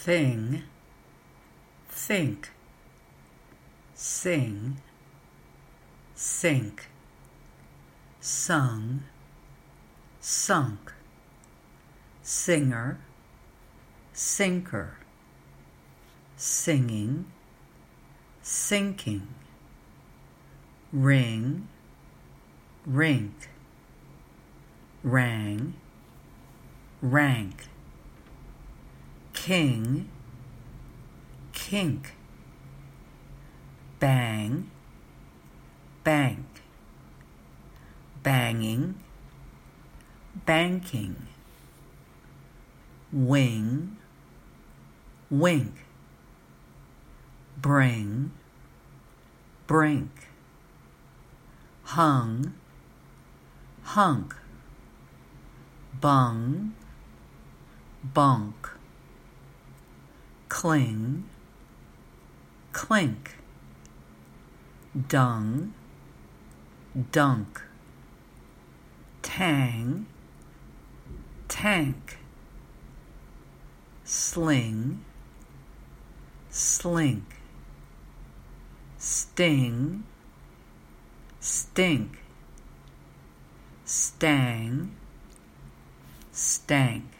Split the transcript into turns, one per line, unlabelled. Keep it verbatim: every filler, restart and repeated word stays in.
thing, think, sing, sink, sung, sunk, singer, sinker, singing, sinking, ring, rink, rang, rank, king, kink, bang, bank, banging, banking, wing, wink, bring, brink, hung, hunk, bung, bunk, cling, clink, dung, dunk, tang, tank, sling, slink, sting, stink, stang, stank.